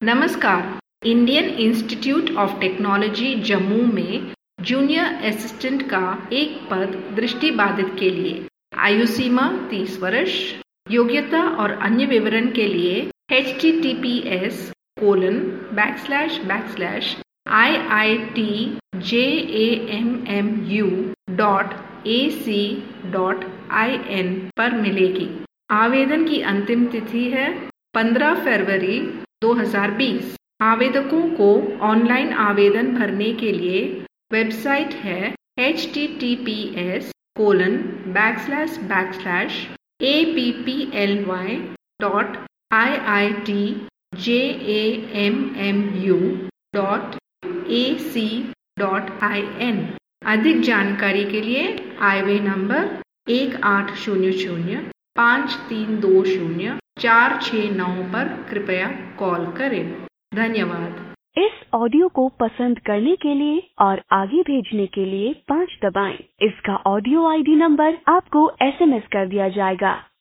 नमस्कार। Indian Institute of Technology Jammu में junior assistant का एक पद दृष्टिबाधित के लिए। आयु सीमा 30 वर्ष। योग्यता और अन्य विवरण के लिए https://iitjammu.ac.in पर मिलेगी। आवेदन की अंतिम तिथि है 15 फरवरी 2020। आवेदकों को ऑनलाइन आवेदन भरने के लिए वेबसाइट है https://apply.iitjammu.ac.in। अधिक जानकारी के लिए हाईवे नंबर 1800-5320-469 पर कृपया कॉल करें। धन्यवाद। इस ऑडियो को पसंद करने के लिए और आगे भेजने के लिए 5 दबाएं। इसका ऑडियो आईडी नंबर आपको SMS कर दिया जाएगा।